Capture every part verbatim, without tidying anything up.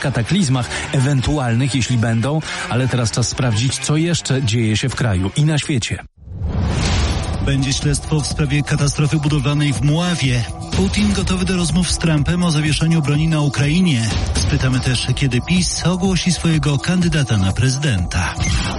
kataklizmach, ewentualnych, jeśli będą, ale teraz czas sprawdzić, co jeszcze dzieje się w kraju i na świecie. Będzie śledztwo w sprawie katastrofy budowlanej w Mławie. Putin gotowy do rozmów z Trumpem o zawieszeniu broni na Ukrainie. Spytamy też, kiedy PiS ogłosi swojego kandydata na prezydenta.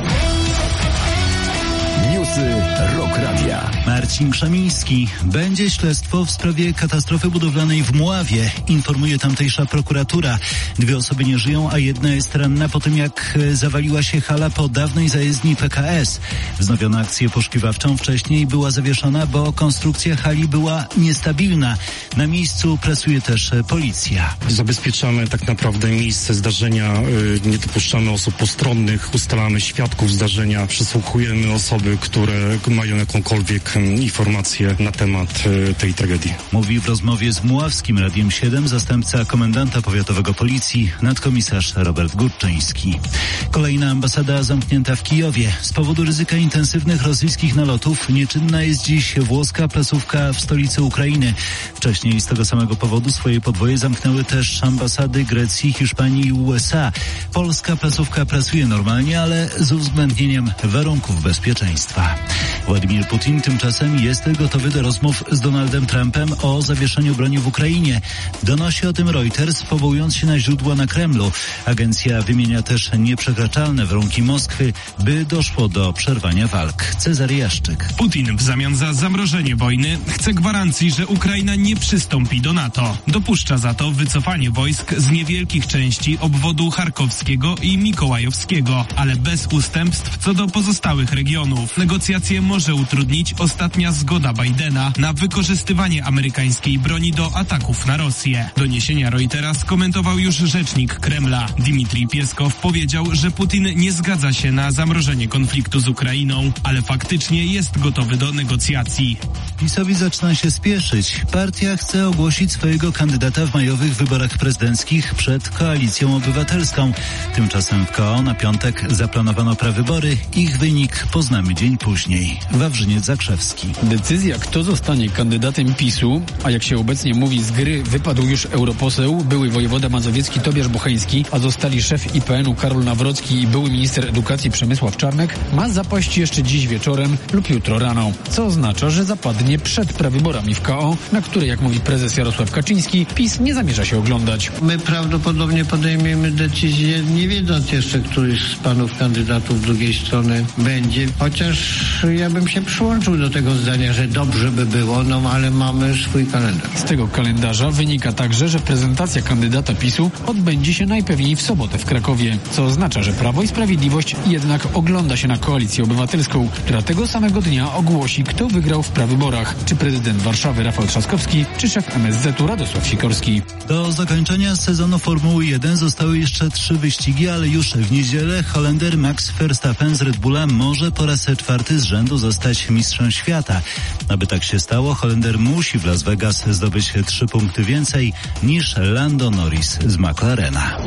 Newsy Rock Radia. Marcin Krzemiński. Będzie śledztwo w sprawie katastrofy budowlanej w Mławie, informuje tamtejsza prokuratura. Dwie osoby nie żyją, a jedna jest ranna po tym, jak zawaliła się hala po dawnej zajezdni P K S. Wznowiono akcję poszukiwawczą. Wcześniej była zawieszona, bo konstrukcja hali była niestabilna. Na miejscu pracuje też policja. Zabezpieczamy tak naprawdę miejsce zdarzenia, nie dopuszczamy osób postronnych, ustalamy świadków zdarzenia, przesłuchujemy osoby, które mają jakąkolwiek informację na temat tej tragedii. Mówi w rozmowie z Mławskim Radiem siedem zastępca komendanta powiatowego policji, nadkomisarz Robert Górczyński. Kolejna ambasada zamknięta w Kijowie. Z powodu ryzyka intensywnych rosyjskich nalotów nieczynna jest dziś włoska placówka w stolicy Ukrainy. Wcześniej z tego samego powodu swoje podwoje zamknęły też ambasady Grecji, Hiszpanii i U S A. Polska placówka pracuje normalnie, ale z uwzględnieniem warunków bezpieczeństwa. Władimir Putin tymczasem jest gotowy do rozmów z Donaldem Trumpem o zawieszeniu broni w Ukrainie. Donosi o tym Reuters, powołując się na źródła na Kremlu. Agencja wymienia też nieprzekraczalne warunki Moskwy, by doszło do przerwania walk. Cezary Jaszczyk. Putin w zamian za zamrożenie wojny chce gwarancji, że Ukraina nie przystąpi do NATO. Dopuszcza za to wycofanie wojsk z niewielkich części obwodu charkowskiego i mikołajowskiego, ale bez ustępstw co do pozostałych regionów. Negocjacje może utrudnić ostatnia zgoda Bidena na wykorzystywanie amerykańskiej broni do ataków na Rosję. Doniesienia Reutera skomentował już rzecznik Kremla. Dmitrij Pieskow powiedział, że Putin nie zgadza się na zamrożenie konfliktu z Ukrainą, ale faktycznie jest gotowy do negocjacji. PiS-owi zaczyna się spieszyć. Partia chce ogłosić swojego kandydata w majowych wyborach prezydenckich przed Koalicją Obywatelską. Tymczasem w K O na piątek zaplanowano prawybory. Ich wynik poznamy dzień później. Wawrzyniec Zakrzewski. Decyzja, kto zostanie kandydatem PiS-u, a jak się obecnie mówi, z gry wypadł już europoseł, były wojewoda mazowiecki Tobiasz Bocheński, a zostali szef I P N u Karol Nawrocki i były minister edukacji Przemysław Czarnek, ma zapaść jeszcze dziś wieczorem lub jutro rano, co oznacza, że zapadnie przed prawyborami w K O, na które, jak mówi prezes Jarosław Kaczyński, PiS nie zamierza się oglądać. My prawdopodobnie podejmiemy decyzję, nie wiedząc jeszcze, któryś z panów kandydatów drugiej strony będzie, chociaż ja bym się przyłączył do tego zdania, że dobrze by było, no ale mamy swój kalendarz. Z tego kalendarza wynika także, że prezentacja kandydata PiS-u odbędzie się najpewniej w sobotę w Krakowie, co oznacza, że Prawo i Sprawiedliwość jednak ogląda się na Koalicję Obywatelską, która tego samego dnia ogłosi, kto wygrał w prawyborach, czy prezydent Warszawy Rafał Trzaskowski, czy szef M S Z u Radosław Sikorski. Do zakończenia sezonu Formuły jeden zostały jeszcze trzy wyścigi, ale już w niedzielę Holender Max Verstappen z Red Bulla może po raz czwarty z rzędu zostać mistrzem świata. Aby tak się stało, Holender musi w Las Vegas zdobyć trzy punkty więcej niż Lando Norris z McLarena.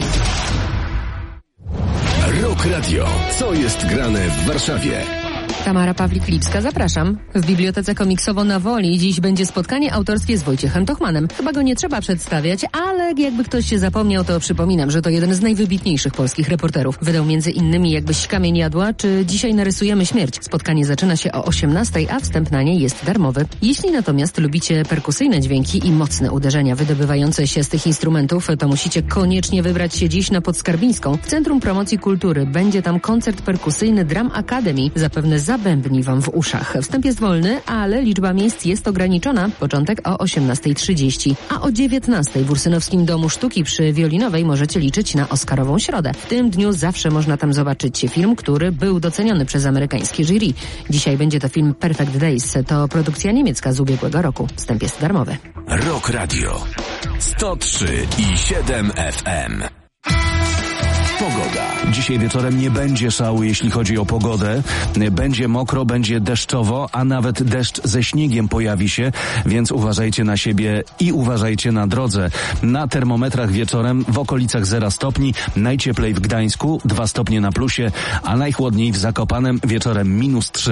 Rock Radio. Co jest grane w Warszawie? Tamara Pawlik-Lipska, zapraszam. W Bibliotece Komiksowo na Woli dziś będzie spotkanie autorskie z Wojciechem Tochmanem. Chyba go nie trzeba przedstawiać, ale jakby ktoś się zapomniał, to przypominam, że to jeden z najwybitniejszych polskich reporterów. Wydał między innymi Jakbyś kamień jadła, czy Dzisiaj narysujemy śmierć. Spotkanie zaczyna się o osiemnastej, a wstęp na nie jest darmowy. Jeśli natomiast lubicie perkusyjne dźwięki i mocne uderzenia wydobywające się z tych instrumentów, to musicie koniecznie wybrać się dziś na Podskarbińską. W Centrum Promocji Kultury będzie tam koncert perkusyjny Drum Academy. Zapewne zabębni wam w uszach. Wstęp jest wolny, ale liczba miejsc jest ograniczona. Początek o osiemnastej trzydzieści. A o dziewiętnastej w Ursynowskim Domu Sztuki przy Wiolinowej możecie liczyć na Oscarową środę. W tym dniu zawsze można tam zobaczyć film, który był doceniony przez amerykańskie jury. Dzisiaj będzie to film Perfect Days. To produkcja niemiecka z ubiegłego roku. Wstęp jest darmowy. Rock Radio. sto trzy i siedem F M. Pogoda. Dzisiaj wieczorem nie będzie szału, jeśli chodzi o pogodę. Będzie mokro, będzie deszczowo, a nawet deszcz ze śniegiem pojawi się, więc uważajcie na siebie i uważajcie na drodze. Na termometrach wieczorem w okolicach zera stopni, najcieplej w Gdańsku, dwa stopnie na plusie, a najchłodniej w Zakopanem wieczorem minus trzy.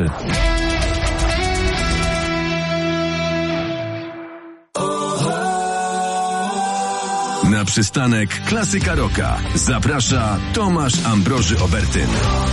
Na przystanek Klasyka Rocka. Zaprasza Tomasz Ambroży Obertyn.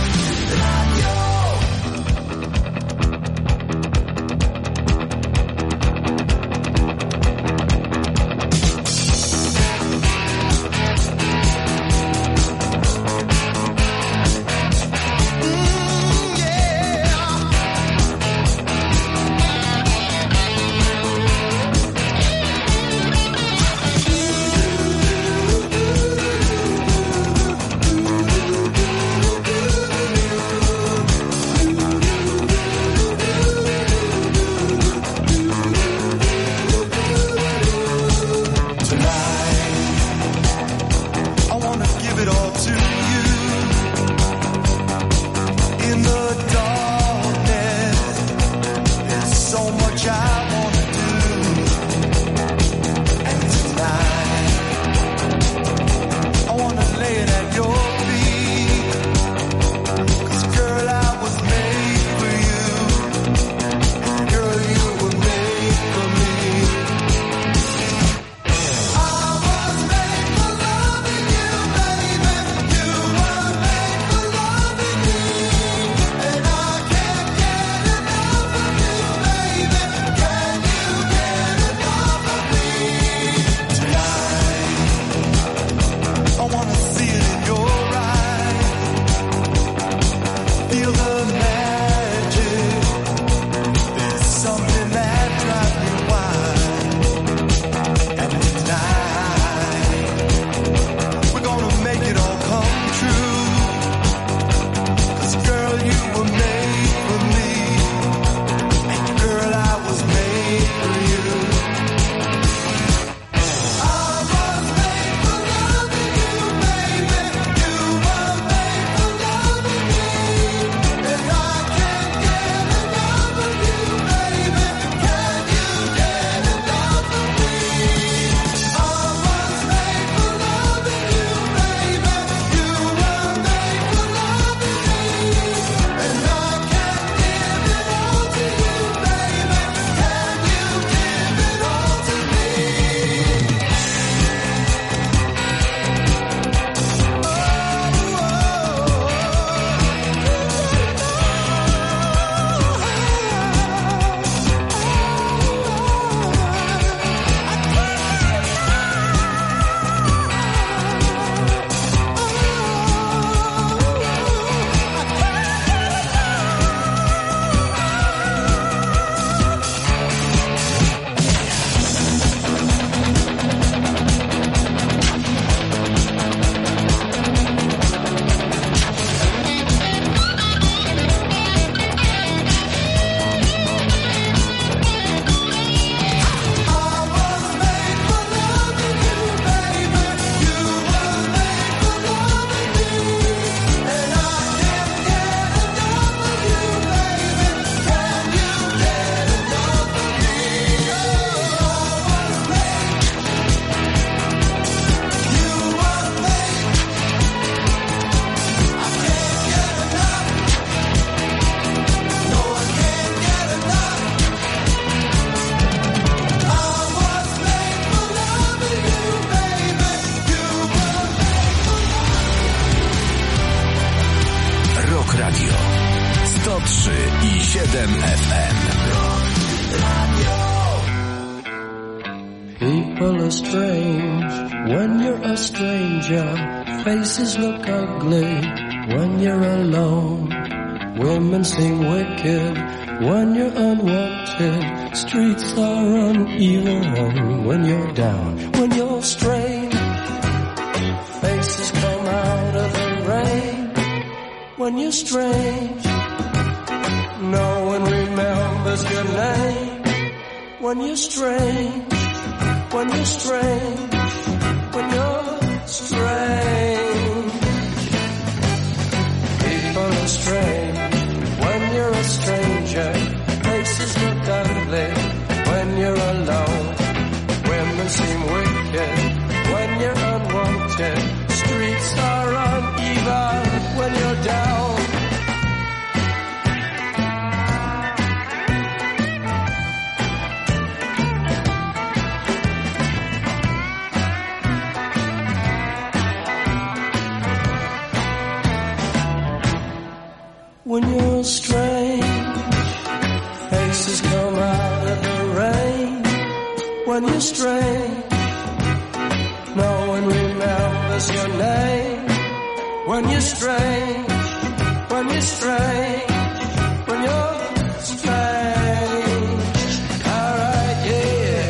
siedem F M. People are strange when you're a stranger. Faces look ugly when you're alone. Women seem wicked when you're unwanted. Streets are uneven when you're down. When you're strange, faces come out of the rain. When you're strange, no one remembers your name. When you're strange, when you're strange, when you're strange. People are strange when you're a stranger. Faces look ugly when you're alone. Women seem wicked when you're unwanted. Streets are uneven when you're down. when you're strange. Faces come out of the rain when you're strange. No one remembers your name when you're strange. When you're strange. When you're strange. Alright, yeah.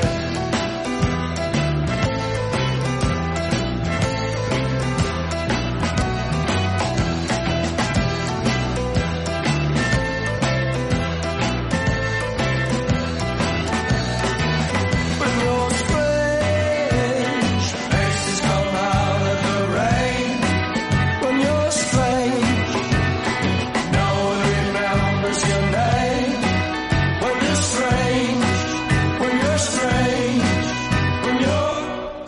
When you're strange, faces come out of the rain. When you're strange, no one remembers your name. When you're strange, when you're strange, when you're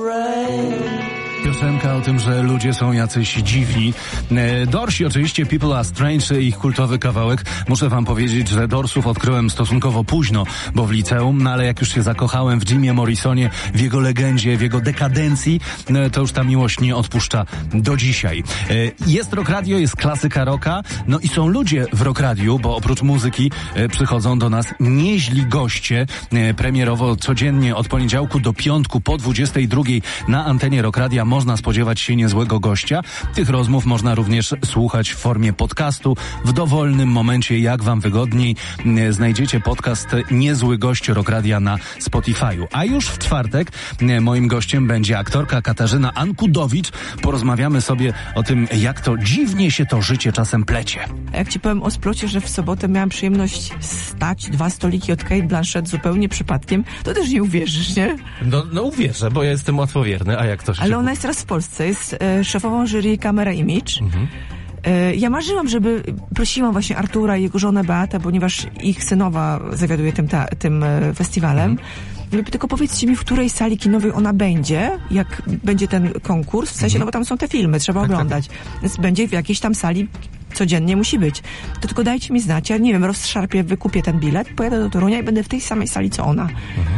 strange. Piosenka o tym, że ludzie są jacyś dziwni. E, Dorsi oczywiście, People Are Strange, ich kultowy kawałek. Muszę wam powiedzieć, że Dorsów odkryłem stosunkowo późno, bo w liceum, no ale jak już się zakochałem w Jimie Morrisonie, w jego legendzie, w jego dekadencji, no, to już ta miłość nie odpuszcza do dzisiaj. E, Jest Rock Radio, jest klasyka rocka, no i są ludzie w Rock Radiu, bo oprócz muzyki e, przychodzą do nas nieźli goście. E, Premierowo codziennie od poniedziałku do piątku po dwudziestej drugiej na antenie Rock Radia można spodziewać się niezłego gościa. Tych rozmów można również słuchać w formie podcastu w dowolnym momencie, jak wam wygodniej. E, Znajdziecie podcast Niezły Gość Rock Radia na Spotify'u. A już w czwartek e, moim gościem będzie aktorka Katarzyna Ankudowicz. Porozmawiamy sobie o tym, jak to dziwnie się to życie czasem plecie. Jak ci powiem o splocie, że w sobotę miałam przyjemność stać dwa stoliki od Cate Blanchett zupełnie przypadkiem, to też nie uwierzysz, nie? No, no uwierzę, bo ja jestem łatwowierny, a jak to się... Ale ona jest teraz w Polsce, jest e, szefową jury Camera Image. Mhm. E, ja marzyłam, żeby... Prosiłam właśnie Artura i jego żonę Beatę, ponieważ ich synowa zawiaduje tym, ta, tym e, festiwalem. Mhm. Mówię, tylko powiedzcie mi, w której sali kinowej ona będzie, jak będzie ten konkurs, w sensie, mhm. no bo tam są te filmy, trzeba tak, oglądać. Tak. Więc będzie w jakiejś tam sali, codziennie musi być. To tylko dajcie mi znać, ja nie wiem, rozszarpię, wykupię ten bilet, pojadę do Torunia i będę w tej samej sali, co ona. Mhm.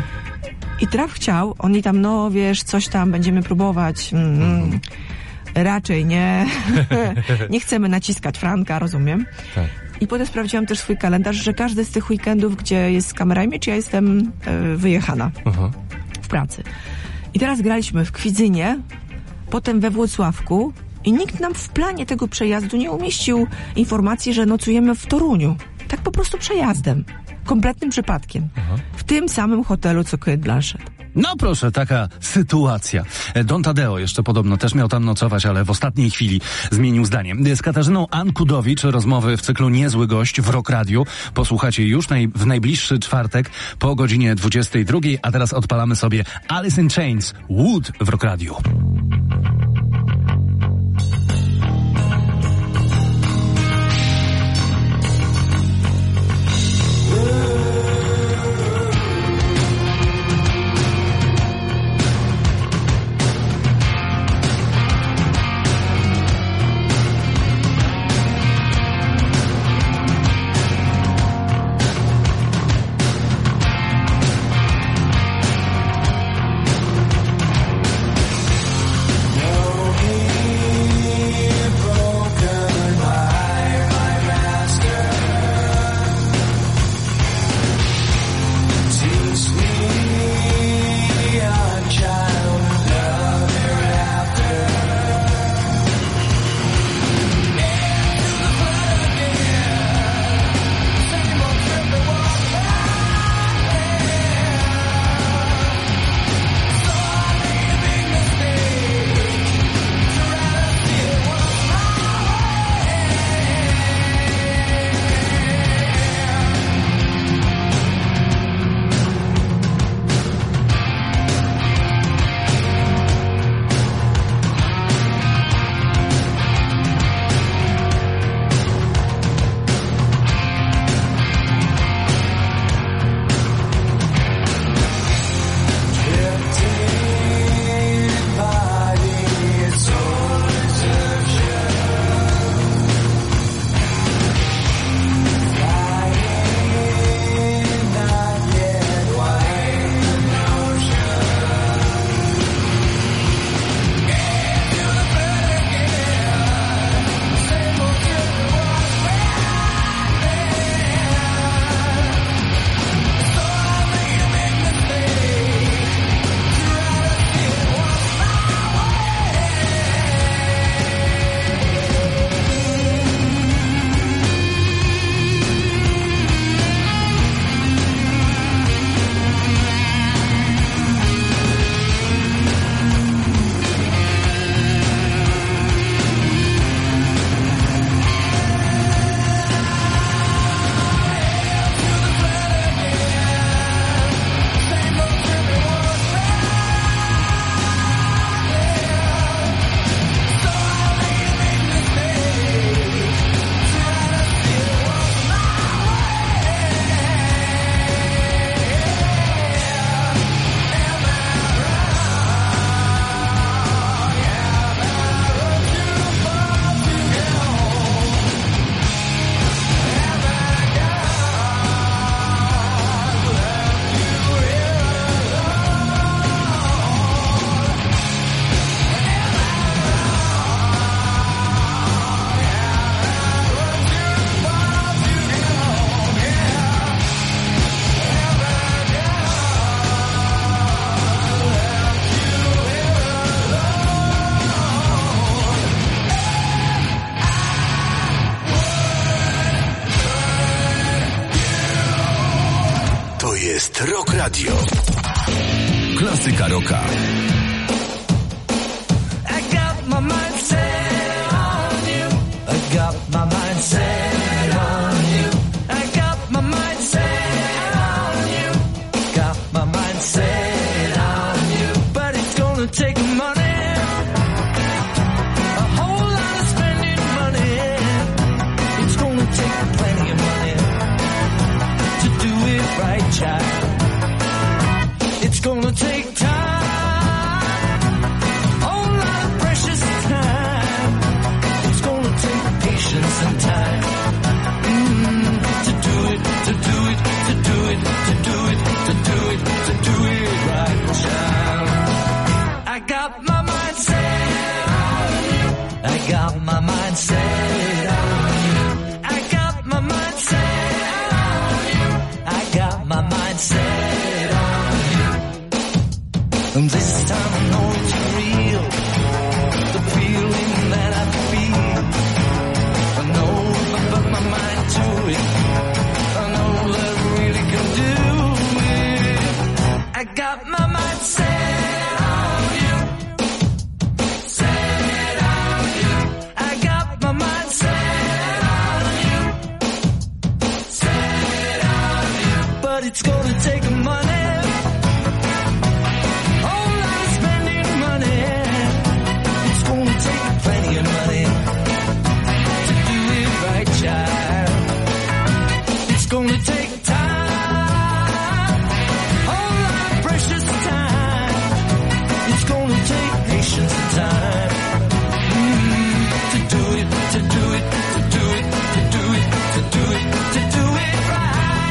I traf chciał, oni tam, no wiesz, coś tam, będziemy próbować. Mm, mhm. Raczej nie. Nie chcemy naciskać Franka, rozumiem. Tak. I potem sprawdziłam też swój kalendarz, że każdy z tych weekendów, gdzie jest Camera Image, ja jestem e, wyjechana uh-huh. w pracy. I teraz graliśmy w Kwidzynie, potem we Włocławku i nikt nam w planie tego przejazdu nie umieścił informacji, że nocujemy w Toruniu. Tak po prostu przejazdem. Kompletnym przypadkiem. Uh-huh. W tym samym hotelu, co Cate Blanchett. No proszę, taka sytuacja. Don Tadeo jeszcze podobno też miał tam nocować, ale w ostatniej chwili zmienił zdanie. Z Katarzyną Ankudowicz rozmowy w cyklu Niezły Gość w Rock Radiu posłuchacie już naj, w najbliższy czwartek po godzinie dwudziestej drugiej, a teraz odpalamy sobie Alice in Chains, Wood w Rock Radiu. Hit Rock Radio. Klasyka rocka. I got my mind set on you. I got my mind set on you. I got my mind set on you. Got my mind set on you. But it's gonna take money. A whole lot of spending money. It's gonna take plenty of money to do it right, child. It's gonna take time, whole lot of precious time. It's gonna take patience and time mm, to do it, to do it, to do it, to do it, to do it, to do it right, child. I got my mind set on you. I got my mind set on you. I got my mind set on you. I got my mind set on you. And this time I know it's real, the feeling that I feel. I know if I put my mind to it, I know that I really can do it. I got my mind set on you, set on you. I got my mind set on you, set on you. But it's gonna take money. It's gonna take time, whole lot of precious time. It's gonna take patience and time mm, to do it, to do it, to do it, to do it, to do it, to do it right.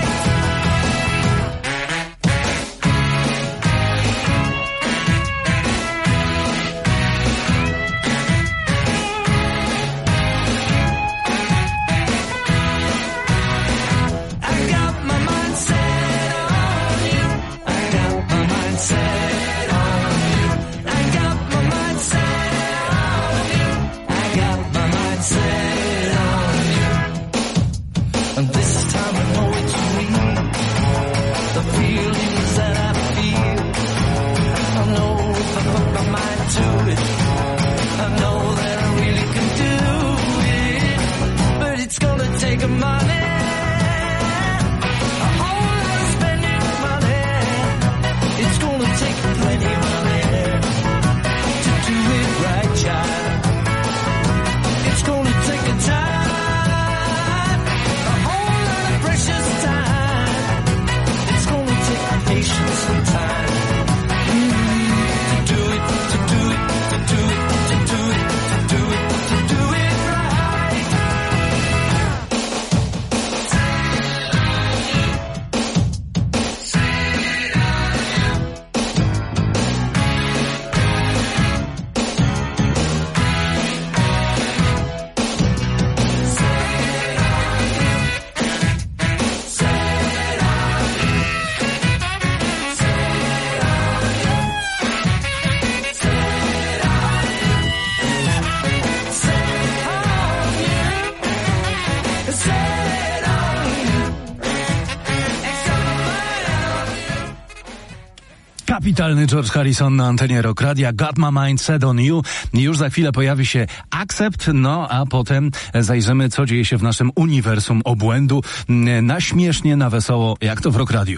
Kapitalny George Harrison na antenie Rock Radia. Got my mind set on you. Już za chwilę pojawi się Accept, no a potem zajrzymy, co dzieje się w naszym uniwersum obłędu. Na śmiesznie, na wesoło, jak to w Rock Radiu.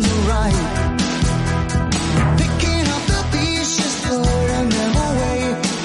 Picking up the pieces, throwing them away.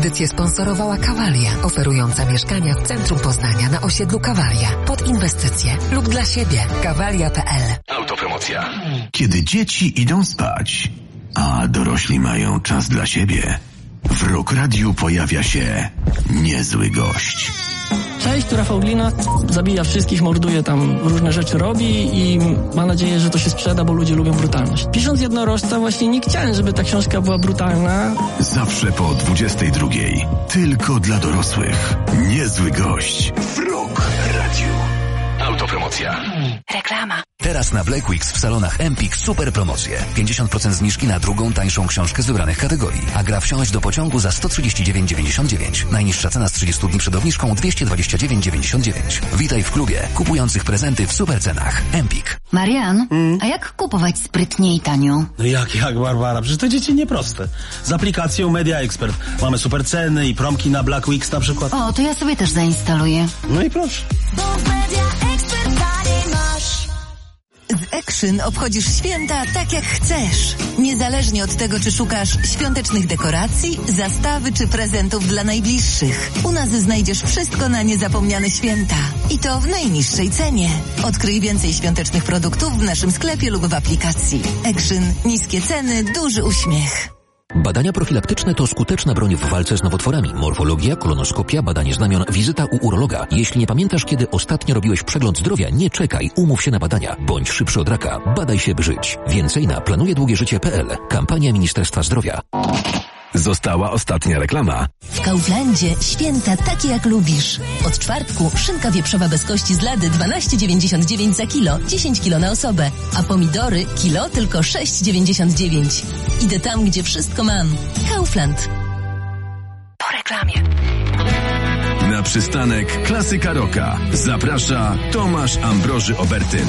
Audycję sponsorowała Kawalia, oferująca mieszkania w centrum Poznania na osiedlu Kawalia. Pod inwestycje lub dla siebie. kawalia kropka p l. Autopromocja. Kiedy dzieci idą spać, a dorośli mają czas dla siebie, w Rock Radiu pojawia się niezły gość. Cześć, tu Rafał Glina, zabija wszystkich, morduje tam, różne rzeczy robi i ma nadzieję, że to się sprzeda, bo ludzie lubią brutalność. Pisząc Jednorożca właśnie nie chciałem, żeby ta książka była brutalna. Zawsze po dwudziestej drugiej. Tylko dla dorosłych. Niezły gość w Rock Radiu. Autopromocja. Reklama. Teraz na Black Weeks w salonach Empik super promocje. pięćdziesiąt procent zniżki na drugą, tańszą książkę z wybranych kategorii. A gra Wsiąść do pociągu za sto trzydzieści dziewięć dziewięćdziesiąt dziewięć. Najniższa cena z trzydziestu dni przed obniżką dwieście dwadzieścia dziewięć dziewięćdziesiąt dziewięć. Witaj w klubie kupujących prezenty w super cenach. Empik. Marian, mm. a jak kupować sprytnie i tanio? No jak, jak Barbara? Przecież to dzieci nieproste. Z aplikacją Media Expert mamy super ceny i promki na Black Weeks na przykład. O, to ja sobie też zainstaluję. No i proszę. Z Action obchodzisz święta tak jak chcesz. Niezależnie od tego, czy szukasz świątecznych dekoracji, zastawy czy prezentów dla najbliższych. U nas znajdziesz wszystko na niezapomniane święta. I to w najniższej cenie. Odkryj więcej świątecznych produktów w naszym sklepie lub w aplikacji. Action. Niskie ceny, duży uśmiech. Badania profilaktyczne to skuteczna broń w walce z nowotworami. Morfologia, kolonoskopia, badanie znamion, wizyta u urologa. Jeśli nie pamiętasz, kiedy ostatnio robiłeś przegląd zdrowia, nie czekaj, umów się na badania. Bądź szybszy od raka. Badaj się, by żyć. Więcej na planuje długie życie kropka p l. Kampania Ministerstwa Zdrowia. Została ostatnia reklama. W Kauflandzie święta takie jak lubisz. Od czwartku szynka wieprzowa bez kości z lady dwanaście dziewięćdziesiąt dziewięć za kilo, dziesięć kilo na osobę, a pomidory kilo tylko sześć dziewięćdziesiąt dziewięć. Idę tam, gdzie wszystko mam. Kaufland. Po reklamie. Na przystanek Klasyka Rocka zaprasza Tomasz Ambroży Obertyn.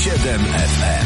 siedem F M.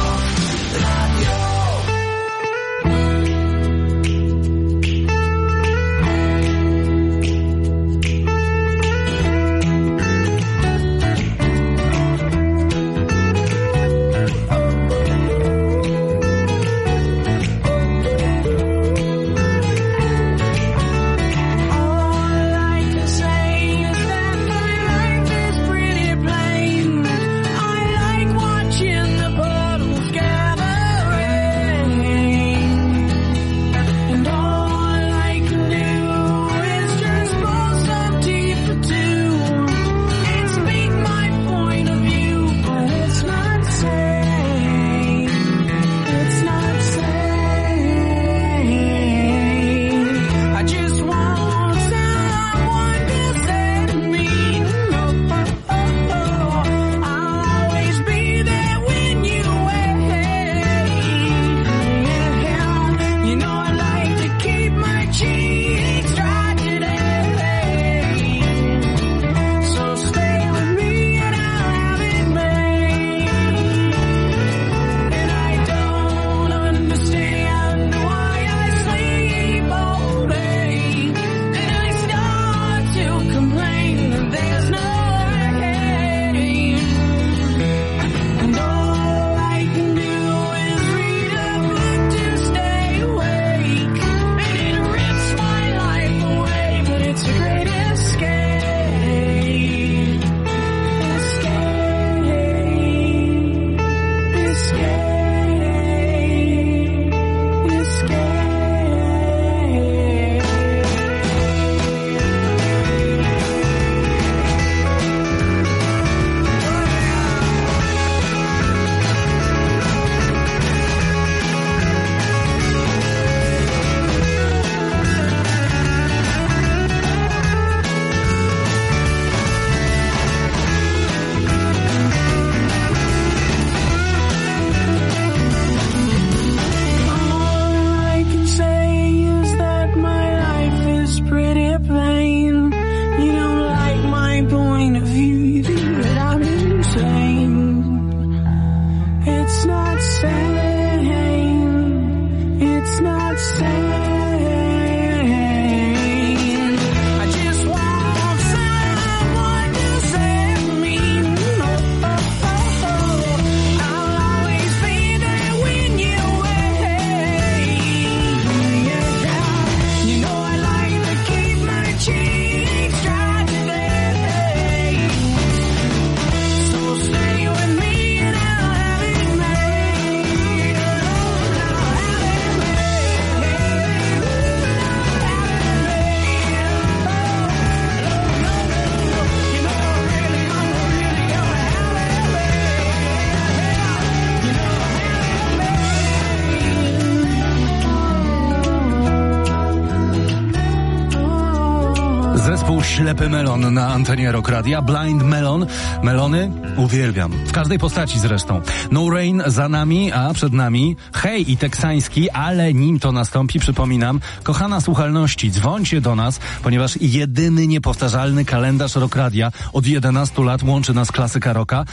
Ślepy Melon na antenie Rock Radia. Blind Melon. Melony uwielbiam. W każdej postaci zresztą. No Rain za nami, a przed nami Hej i teksański, ale nim to nastąpi, przypominam, kochana słuchalności, dzwońcie do nas, ponieważ jedyny niepowtarzalny kalendarz Rock Radia od jedenastu lat łączy nas klasyka rocka.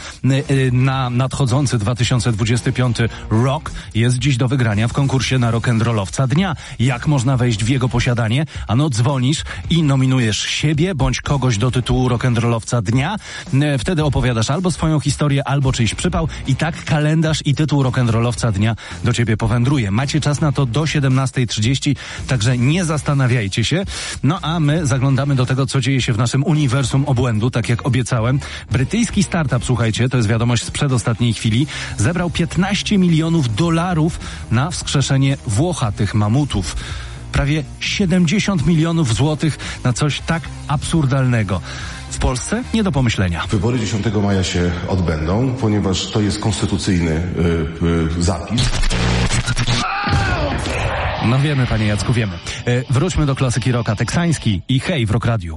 Na nadchodzący dwa tysiące dwudziesty piąty rok jest dziś do wygrania w konkursie na rock'n'rollowca dnia. Jak można wejść w jego posiadanie? Ano dzwonisz i nominujesz siebie bądź kogoś do tytułu rock'n'rollowca dnia. Wtedy opowiadasz albo swoją historię, albo czyjś przypał i tak kalendarz i tytuł rock'n'rollowca dnia do ciebie powędruje. Macie czas na to do siedemnastej trzydzieści, także nie zastanawiajcie się. No a my zaglądamy do tego, co dzieje się w naszym uniwersum obłędu, tak jak obiecałem. Brytyjski startup, słuchajcie, to jest wiadomość z przedostatniej chwili, zebrał piętnaście milionów dolarów na wskrzeszenie włochatych mamutów. Prawie siedemdziesiąt milionów złotych na coś tak absurdalnego. W Polsce nie do pomyślenia. Wybory dziesiątego maja się odbędą, ponieważ to jest konstytucyjny y, y, zapis. No wiemy, panie Jacku, wiemy. E, wróćmy do klasyki rocka. Teksański i Hej w Rock Radiu.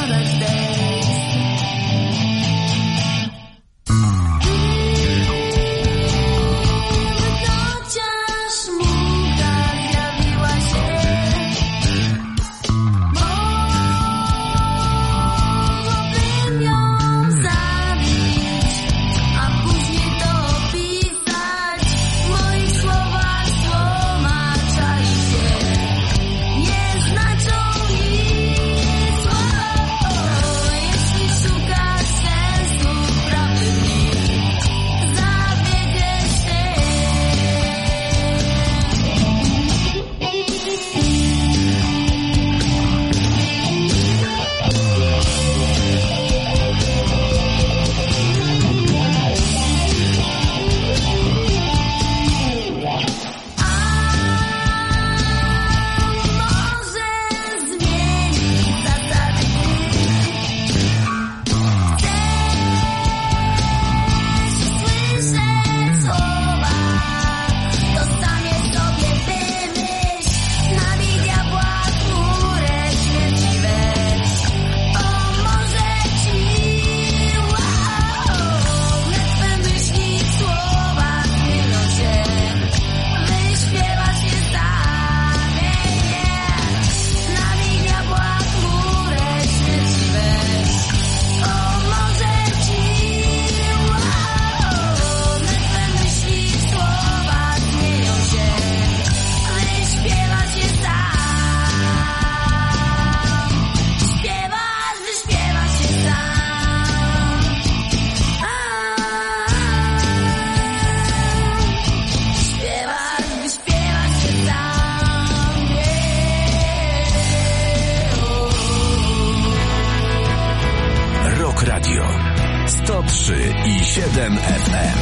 sto trzy i siedem F M.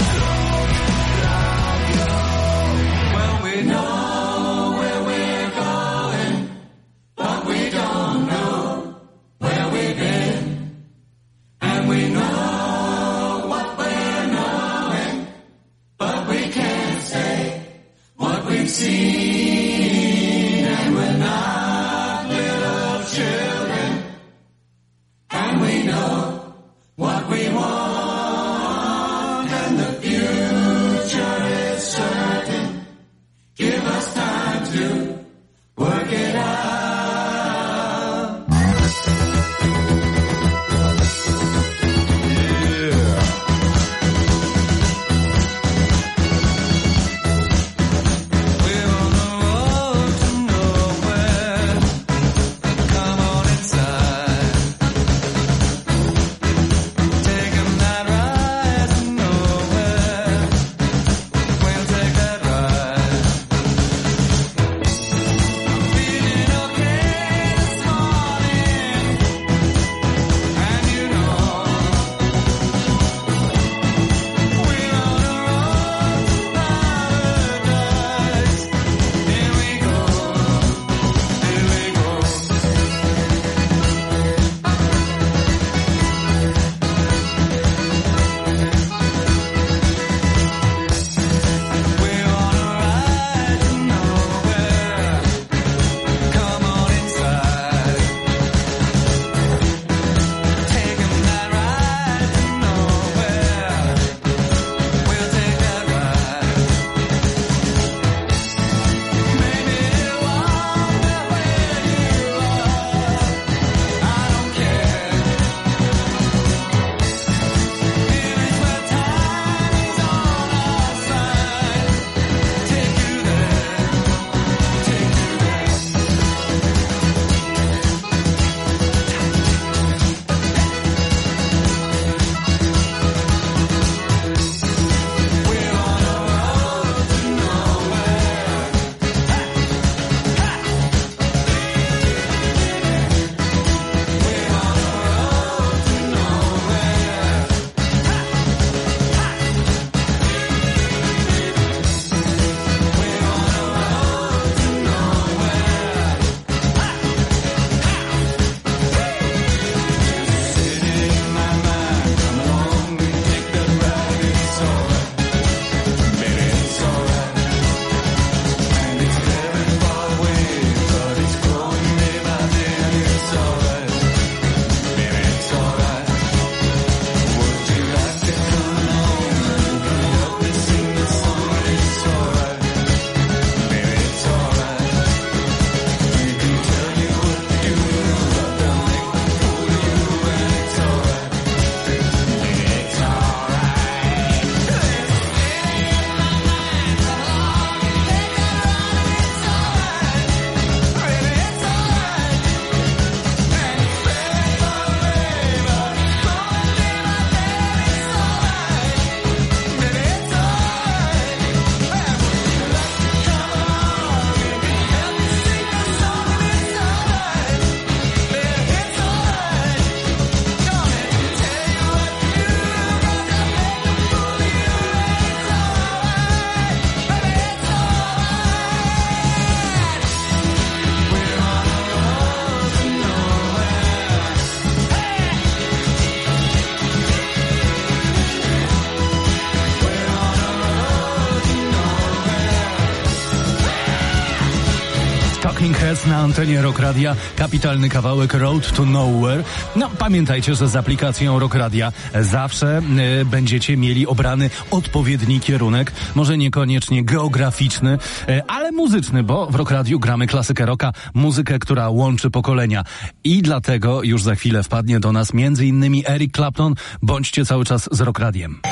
Ramirez na antenie Rock Radia. Kapitalny kawałek Road to Nowhere. No, pamiętajcie, że z aplikacją Rock Radia zawsze y, będziecie mieli obrany odpowiedni kierunek. Może niekoniecznie geograficzny, y, ale muzyczny, bo w Rock Radiu gramy klasykę rocka, muzykę, która łączy pokolenia. I dlatego już za chwilę wpadnie do nas między innymi Eric Clapton. Bądźcie cały czas z Rock Radiem.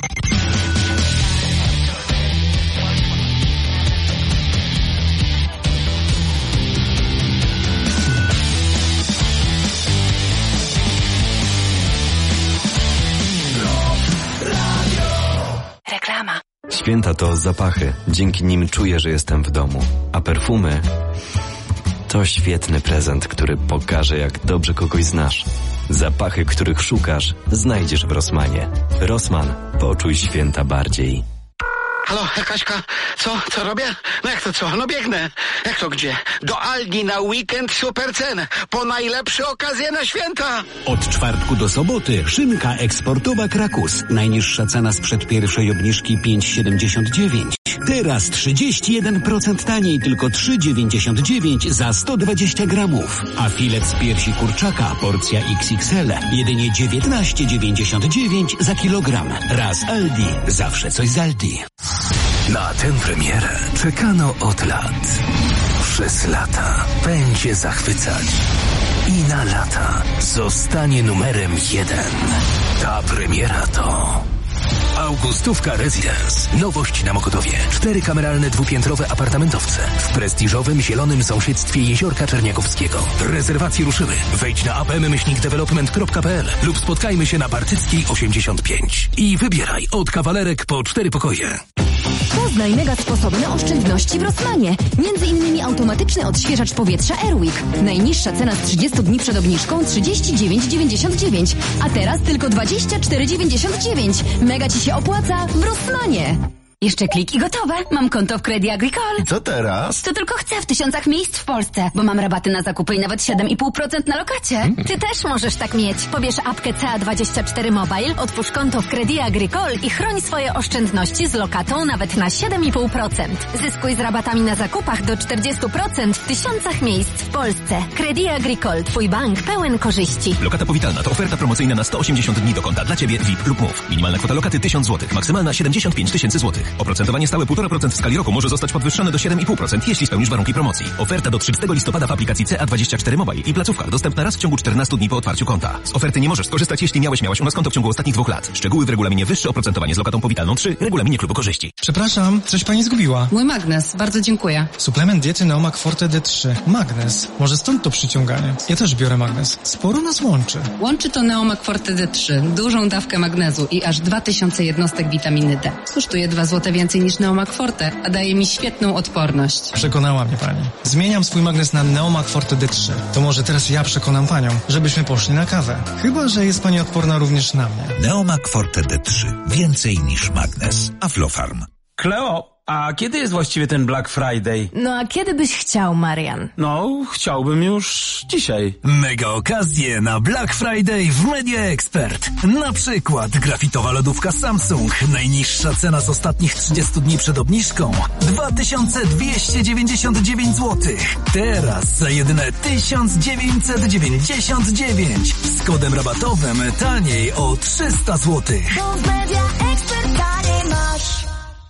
Reklama. Święta to zapachy. Dzięki nim czuję, że jestem w domu. A perfumy to świetny prezent, który pokaże, jak dobrze kogoś znasz. Zapachy, których szukasz, znajdziesz w Rossmanie. Rossmann. Poczuj święta bardziej. Halo, Kaśka, co? Co robię? No jak to co? No biegnę. Jak to gdzie? Do Aldi na weekend super cen. Po najlepsze okazje na święta. Od czwartku do soboty szynka eksportowa Krakus. Najniższa cena sprzed pierwszej obniżki pięć siedemdziesiąt dziewięć. Teraz trzydzieści jeden procent taniej, tylko trzy dziewięćdziesiąt dziewięć za sto dwadzieścia gramów. A filet z piersi kurczaka, porcja X X L, jedynie dziewiętnaście dziewięćdziesiąt dziewięć za kilogram. Raz Aldi, zawsze coś z Aldi. Na tę premierę czekano od lat. Przez lata będzie zachwycać. I na lata zostanie numerem jeden. Ta premiera to Augustówka Residence. Nowość na Mokotowie. Cztery kameralne dwupiętrowe apartamentowce w prestiżowym zielonym sąsiedztwie Jeziorka Czerniakowskiego. Rezerwacje ruszyły. Wejdź na apm myślnik development kropka p l lub spotkajmy się na Bartyckiej osiemdziesiąt pięć. I wybieraj od kawalerek po cztery pokoje. Poznaj mega sposoby na oszczędności w Rossmanie. Między innymi automatyczny odświeżacz powietrza Airwick. Najniższa cena z trzydziestu dni przed obniżką trzydzieści dziewięć dziewięćdziesiąt dziewięć, a teraz tylko dwadzieścia cztery dziewięćdziesiąt dziewięć. Mega Ci się opłaca w Rossmanie. Jeszcze klik i gotowe. Mam konto w Credit Agricole. I co teraz? To tylko chcę w tysiącach miejsc w Polsce, bo mam rabaty na zakupy i nawet siedem i pół procent na lokacie. Mm. Ty też możesz tak mieć. Pobierz apkę C A dwadzieścia cztery Mobile, otwórz konto w Credit Agricole i chroń swoje oszczędności z lokatą nawet na siedem i pół procent. Zyskuj z rabatami na zakupach do czterdzieści procent w tysiącach miejsc w Polsce. Credit Agricole, twój bank pełen korzyści. Lokata powitalna to oferta promocyjna na sto osiemdziesiąt dni do konta dla Ciebie V I P lub Move. Minimalna kwota lokaty tysiąc złotych, maksymalna siedemdziesiąt pięć tysięcy złotych. Oprocentowanie stałe jeden i pół procent w skali roku może zostać podwyższone do siedem i pół procent, jeśli spełnisz warunki promocji. Oferta do trzydziestego listopada w aplikacji C A dwadzieścia cztery Mobile i placówkach, dostępna raz w ciągu czternastu dni po otwarciu konta. Z oferty nie możesz skorzystać, jeśli miałeś miałaś u nas konto w ciągu ostatnich dwóch lat. Szczegóły w regulaminie. Wyższe oprocentowanie z lokatą powitalną trzy, regulaminie klubu korzyści. Przepraszam, coś pani zgubiła. Mój magnes, bardzo dziękuję. Suplement diety Neomak Forte D trzy. Magnes. Może stąd to przyciąganie. Ja też biorę magnes. Sporo nas łączy. Łączy to Neomak Forte D trzy. Dużą dawkę magnezu i aż dwa tysiące jednostek witaminy D. Kosztuje dwa złote więcej niż Neomak Forte, a daje mi świetną odporność. Przekonała mnie pani. Zmieniam swój magnes na Neomak Forte D trzy. To może teraz ja przekonam panią, żebyśmy poszli na kawę. Chyba że jest pani odporna również na mnie. Neomak Forte D trzy. Więcej niż magnes. Aflofarm. Kleo, a kiedy jest właściwie ten Black Friday? No a kiedy byś chciał, Marian? No, chciałbym już dzisiaj. Mega okazje na Black Friday w Media Expert. Na przykład grafitowa lodówka Samsung. Najniższa cena z ostatnich trzydziestu dni przed obniżką dwa tysiące dwieście dziewięćdziesiąt dziewięć złotych. Teraz za jedyne tysiąc dziewięćset dziewięćdziesiąt dziewięć. Z kodem rabatowym taniej o trzysta złotych. Bo w Media Expert taniej masz.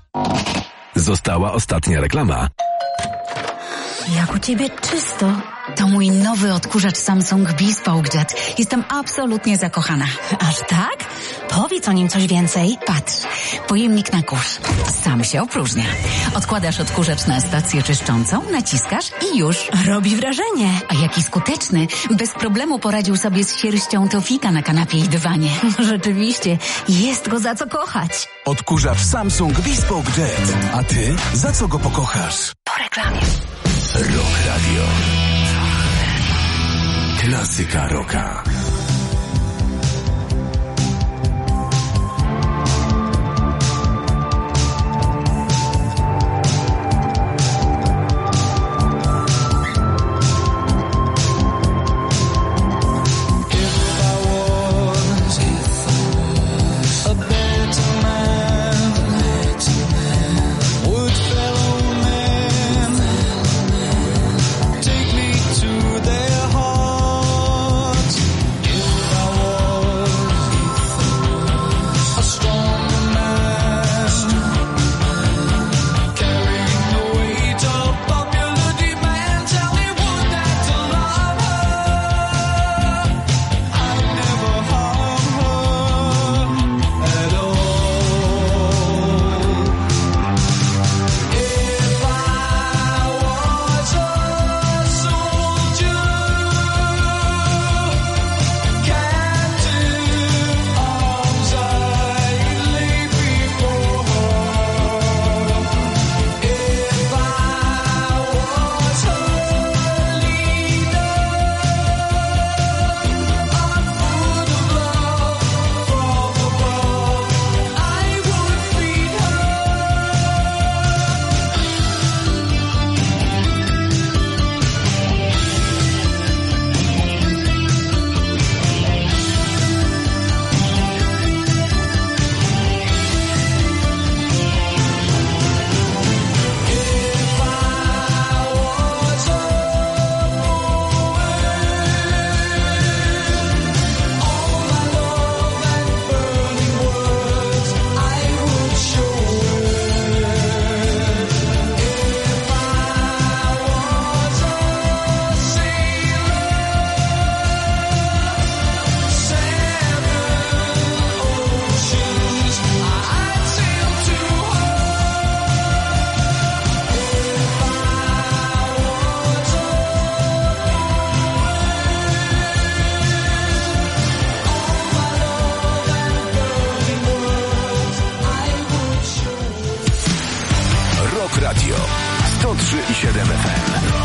Została ostatnia reklama. Jak u ciebie czysto. To mój nowy odkurzacz Samsung Bespoke Jet. Jestem absolutnie zakochana. Aż tak? Powiedz o nim coś więcej. Patrz, pojemnik na kurz. Sam się opróżnia. Odkładasz odkurzacz na stację czyszczącą, naciskasz i już. Robi wrażenie. A jaki skuteczny. Bez problemu poradził sobie z sierścią Tofika na kanapie i dywanie. Rzeczywiście, jest go za co kochać. Odkurzacz Samsung Bespoke Jet. A ty za co go pokochasz? Po reklamie. Rock Radio. Klasyka rocka. Take Radio sto trzy i siedem F M.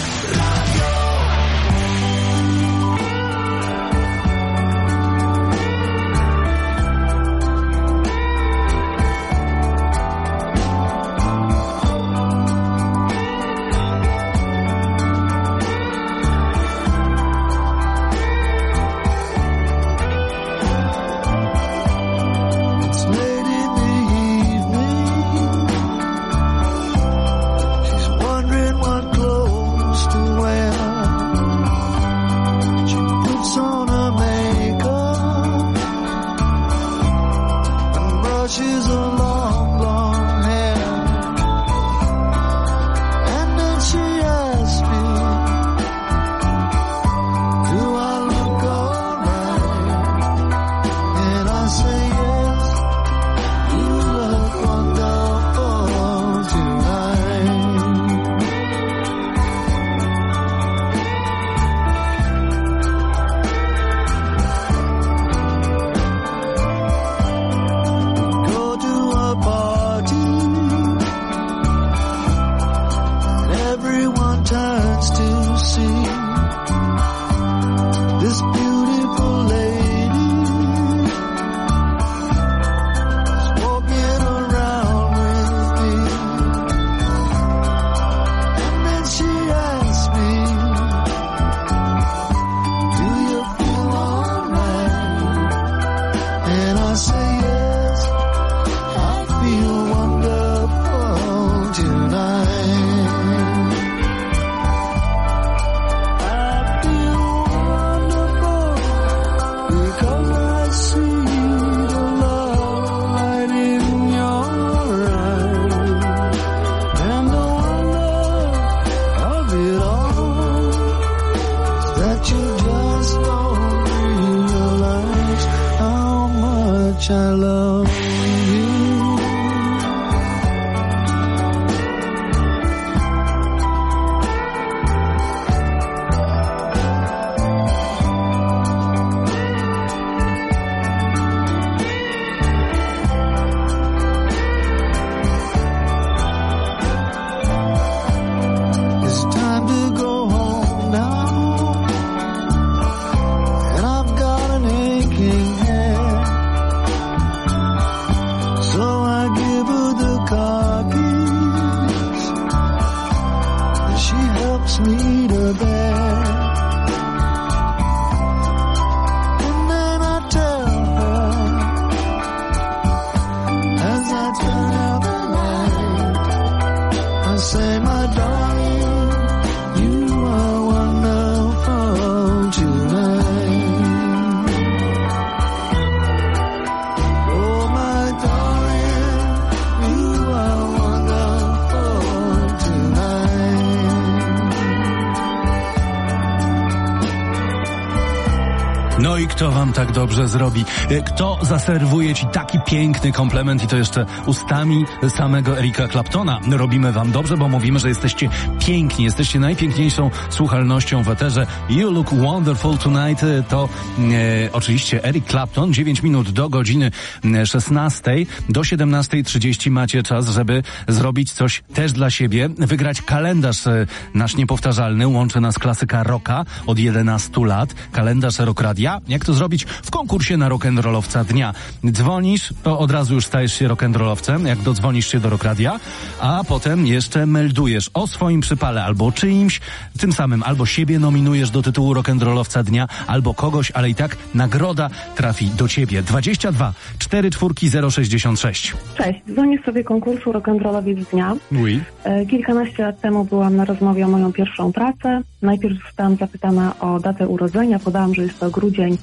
No i kto wam tak dobrze zrobi? Kto zaserwuje ci taki piękny komplement i to jeszcze ustami samego Erika Claptona? Robimy wam dobrze, bo mówimy, że jesteście piękni, jesteście najpiękniejszą słuchalnością w eterze. You look wonderful tonight. To e, oczywiście Eric Clapton. dziewięć minut do godziny szesnastej. Do siedemnastej trzydzieści macie czas, żeby zrobić coś też dla siebie. Wygrać kalendarz e, nasz niepowtarzalny. Łączy nas klasyka rocka od jedenastu lat. Kalendarz Rock Radia. Jak to zrobić? W konkursie na rock'n'rollowca dnia. Dzwonisz, to od razu już stajesz się rock'n'rollowcem, jak dodzwonisz się do Rock Radia, a potem jeszcze meldujesz o swoim przypale albo czyimś, tym samym albo siebie nominujesz do tytułu rock'n'rollowca dnia, albo kogoś, ale i tak nagroda trafi do ciebie. dwadzieścia dwa cztery cztery zero sześćdziesiąt sześć. Cześć, dzwonię sobie konkursu rock'n'rollowiec dnia. Oui. E, kilkanaście lat temu byłam na rozmowie o moją pierwszą pracę. Najpierw zostałam zapytana o datę urodzenia, podałam, że jest to grudzień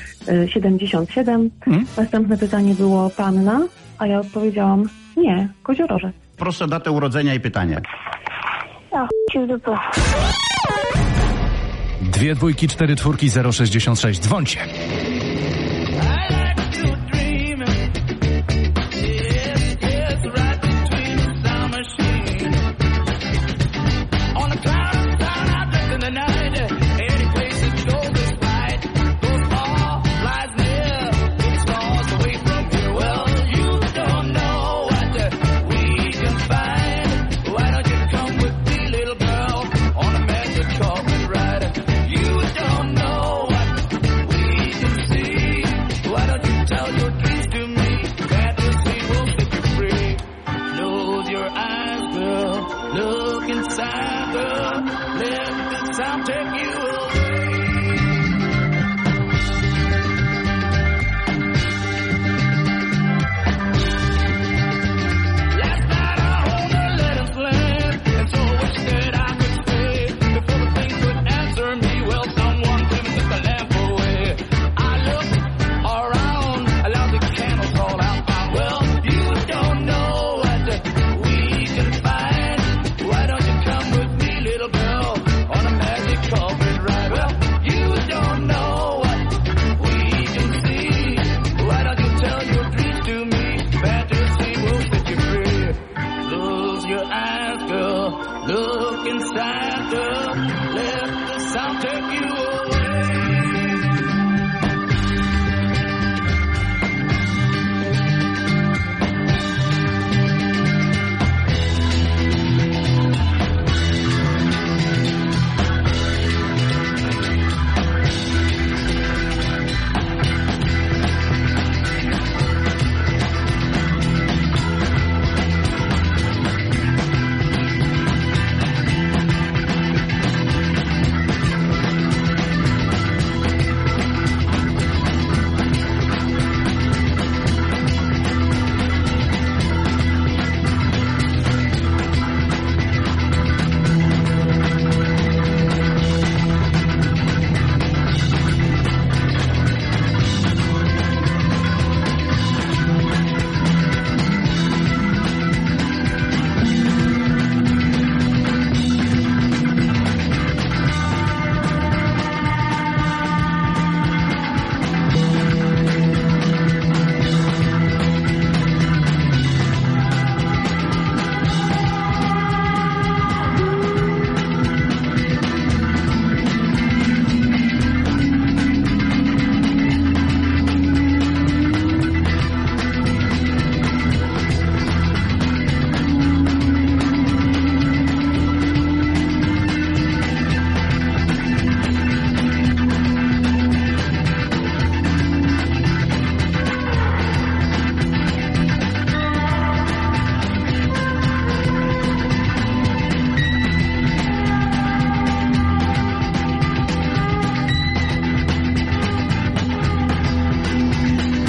e, siedemdziesiąt siedem. Hmm? Następne pytanie było panna, a ja odpowiedziałam nie, koziorożec. Proszę datę urodzenia i pytanie. Ja chuj w dupę. Dwie dwójki, cztery czwórki, zero sześćdziesiąt sześć. Dzwońcie. Why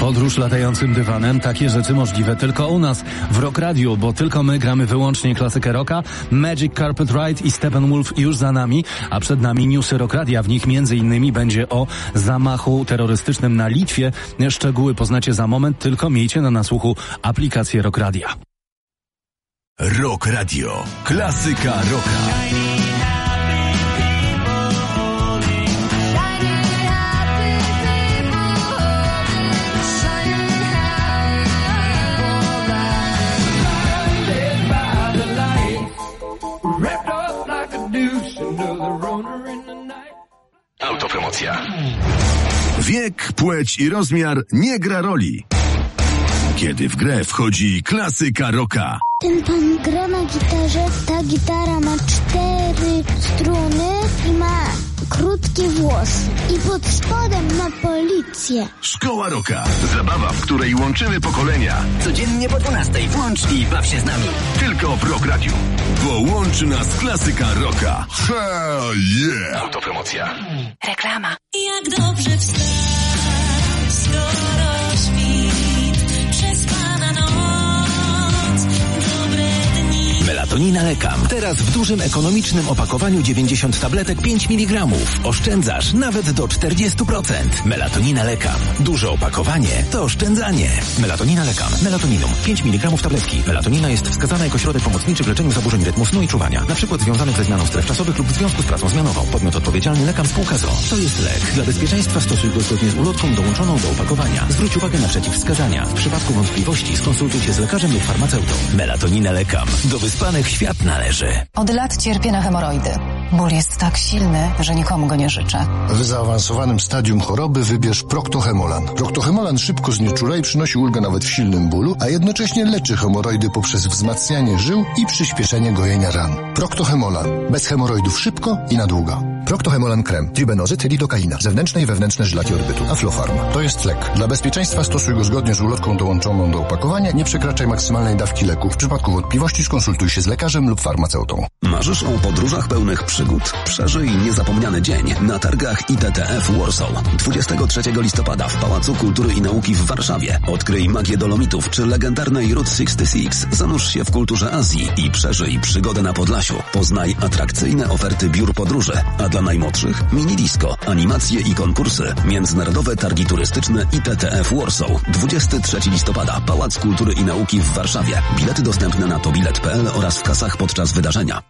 Podróż latającym dywanem. Takie rzeczy możliwe tylko u nas w Rock Radio, bo tylko my gramy wyłącznie klasykę rocka. Magic Carpet Ride i Steppenwolf już za nami, a przed nami newsy Rock Radia. W nich między innymi będzie o zamachu terrorystycznym na Litwie. Szczegóły poznacie za moment, tylko miejcie na nasłuchu aplikację Rock Radia. Rock Radio. Klasyka rocka. Autopromocja. Wiek, płeć i rozmiar nie gra roli, kiedy w grę wchodzi klasyka rocka. Ten pan gra na gitarze, ta gitara ma cztery struny i ma krótkie włosy. I pod spodem ma policję. Szkoła rocka. Zabawa, w której łączymy pokolenia. Codziennie po dwunastej włącz i baw się z nami. Tylko w Rock Radiu. Bo łączy nas klasyka rocka. Hell yeah! Autopromocja. Reklama. Jak dobrze wstać, skoro świt przespana noc, dobre dni. Melatonina Lekam. Teraz w dużym, ekonomicznym opakowaniu dziewięćdziesiąt tabletek pięć miligramów. Oszczędzasz nawet do czterdzieści procent. Melatonina Lekam. Duże opakowanie to oszczędzanie. Melatonina Lekam. Melatoninum. pięć miligramów tabletki. Melatonina jest wskazana jako środek pomocniczy w leczeniu zaburzeń rytmu snu i czuwania. Na przykład związanych ze zmianą stref czasowych lub w związku z pracą zmianową. Podmiot odpowiedzialny Lekam spółka z o o. To jest lek. Dla bezpieczeństwa stosuj go zgodnie z ulotką dołączoną do opakowania. Zwróć uwagę na przeciwwskazania. W przypadku wątpliwości skonsultuj się z lekarzem lub farmaceutą. Melatonina Lekam. Do wyspanych świat należy. Od lat cierpię na hemoroidy. Ból jest tak silny, że nikomu go nie życzę. W zaawansowanym stadium choroby wybierz Proctohemolan. Proctohemolan szybko znieczula i przynosi ulgę nawet w silnym bólu, a jednocześnie leczy hemoroidy poprzez wzmacnianie żył i przyspieszenie gojenia ran. Proctohemolan. Bez hemoroidów szybko i na długo. Proctohemolan krem, tribenozyt, lidokaina, zewnętrzne i wewnętrzne żylaki orbytu, Aflofarm. To jest lek. Dla bezpieczeństwa stosuj go zgodnie z ulotką dołączoną do opakowania. Nie przekraczaj maksymalnej dawki leku. W przypadku wątpliwości skonsultuj się z lekarzem lub farmaceutą. Marzysz o podróżach pełnych przygód? Przeżyj niezapomniany dzień na targach I T T F Warsaw. dwudziestego trzeciego listopada w Pałacu Kultury i Nauki w Warszawie. Odkryj magię Dolomitów czy legendarnej Route sześćdziesiąt sześć. Zanurz się w kulturze Azji i przeżyj przygodę na Podlasiu. Poznaj atrakcyjne oferty biur podróży, a dla najmłodszych mini disco, animacje i konkursy. Międzynarodowe targi turystyczne I T T F Warsaw. dwudziestego trzeciego listopada. Pałac Kultury i Nauki w Warszawie. Bilety dostępne na tobilet kropka p l oraz w kasach podczas wydarzenia.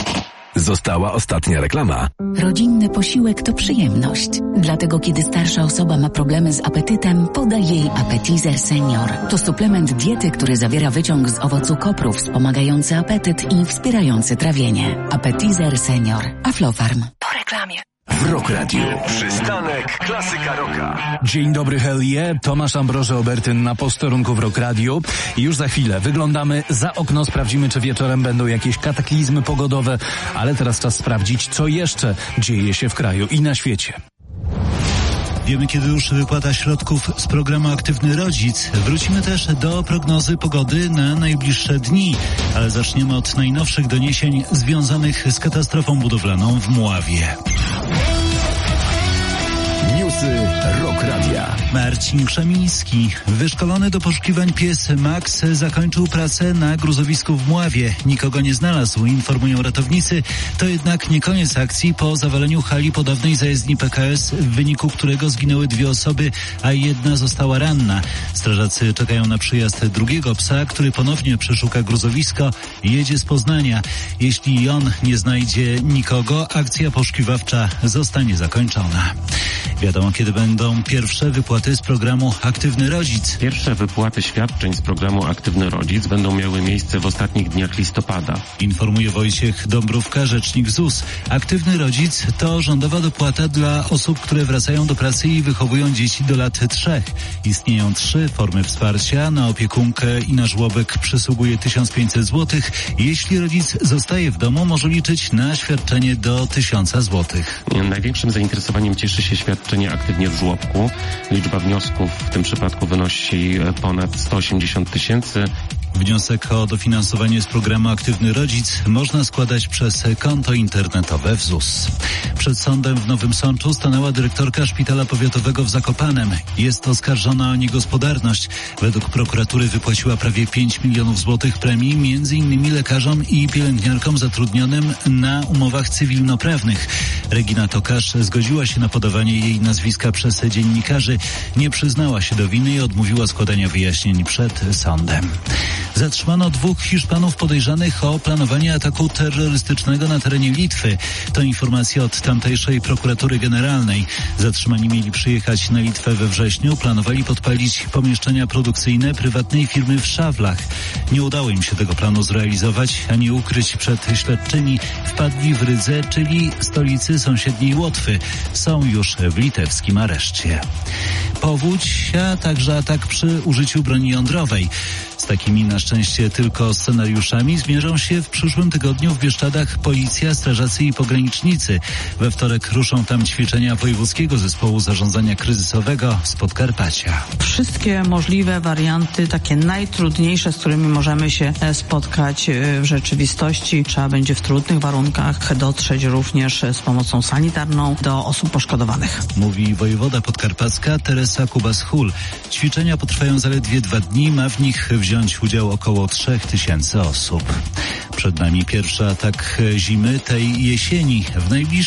Została ostatnia reklama. Rodzinny posiłek to przyjemność. Dlatego kiedy starsza osoba ma problemy z apetytem, podaj jej Appetizer Senior. To suplement diety, który zawiera wyciąg z owocu kopru, wspomagający apetyt i wspierający trawienie. Appetizer Senior. Aflofarm. Po reklamie. W Rock Radio. Przystanek klasyka rocka. Dzień dobry, hell yeah. Tomasz Ambroży-Obertyn na posterunku w Rock Radio. I już za chwilę wyglądamy za okno, sprawdzimy, czy wieczorem będą jakieś kataklizmy pogodowe, ale teraz czas sprawdzić, co jeszcze dzieje się w kraju i na świecie. Wiemy, kiedy ruszy wypłata środków z programu Aktywny Rodzic. Wrócimy też do prognozy pogody na najbliższe dni, ale zaczniemy od najnowszych doniesień związanych z katastrofą budowlaną w Mławie. Newsy Rock Radia. Marcin Krzemiński. Wyszkolony do poszukiwań pies Max zakończył pracę na gruzowisku w Mławie. Nikogo nie znalazł, informują ratownicy. To jednak nie koniec akcji po zawaleniu hali po dawnej zajezdni P K S, w wyniku którego zginęły dwie osoby, a jedna została ranna. Strażacy czekają na przyjazd drugiego psa, który ponownie przeszuka gruzowisko i jedzie z Poznania. Jeśli on nie znajdzie nikogo, akcja poszukiwawcza zostanie zakończona. Wiadomo, kiedy będą pierwsze wypłaty z programu Aktywny Rodzic. Pierwsze wypłaty świadczeń z programu Aktywny Rodzic będą miały miejsce w ostatnich dniach listopada. Informuje Wojciech Dąbrówka, rzecznik Z U S. Aktywny Rodzic to rządowa dopłata dla osób, które wracają do pracy i wychowują dzieci do lat trzech. Istnieją trzy formy wsparcia. Na opiekunkę i na żłobek przysługuje tysiąc pięćset złotych. Jeśli rodzic zostaje w domu, może liczyć na świadczenie do tysiąca złotych. Największym zainteresowaniem cieszy się świadczenie Aktywnie w żłobku. Liczba wniosków w tym przypadku wynosi ponad sto osiemdziesiąt tysięcy. Wniosek o dofinansowanie z programu Aktywny Rodzic można składać przez konto internetowe w Z U S. Przed sądem w Nowym Sączu stanęła dyrektorka Szpitala Powiatowego w Zakopanem. Jest oskarżona o niegospodarność. Według prokuratury wypłaciła prawie pięć milionów złotych premii między innymi lekarzom i pielęgniarkom zatrudnionym na umowach cywilnoprawnych. Regina Tokarz zgodziła się na podawanie jej nazwiska przez dziennikarzy, nie przyznała się do winy i odmówiła składania wyjaśnień przed sądem. Zatrzymano dwóch Hiszpanów podejrzanych o planowanie ataku terrorystycznego na terenie Litwy. To informacja od tamtejszej prokuratury generalnej. Zatrzymani mieli przyjechać na Litwę we wrześniu, planowali podpalić pomieszczenia produkcyjne prywatnej firmy w Szawlach. Nie udało im się tego planu zrealizować, ani ukryć przed śledczymi. Wpadli w Rydze, czyli stolicy sąsiedniej Łotwy. Są już w litewskim areszcie. Powódź, a także atak przy użyciu broni jądrowej. Z takimi na szczęście tylko scenariuszami zmierzą się w przyszłym tygodniu w Bieszczadach policja, strażacy i pogranicznicy. We wtorek ruszą tam ćwiczenia wojewódzkiego zespołu zarządzania kryzysowego z Podkarpacia. Wszystkie możliwe warianty, takie najtrudniejsze, z którymi możemy się spotkać w rzeczywistości. Trzeba będzie w trudnych warunkach dotrzeć również z pomocą sanitarną do osób poszkodowanych. Mówi wojewoda podkarpacka Teresa Kubas-Hul. Ćwiczenia potrwają zaledwie dwa dni, ma w nich wziąć udział około trzech tysięcy osób. Przed nami pierwszy atak zimy tej jesieni. W najbliższym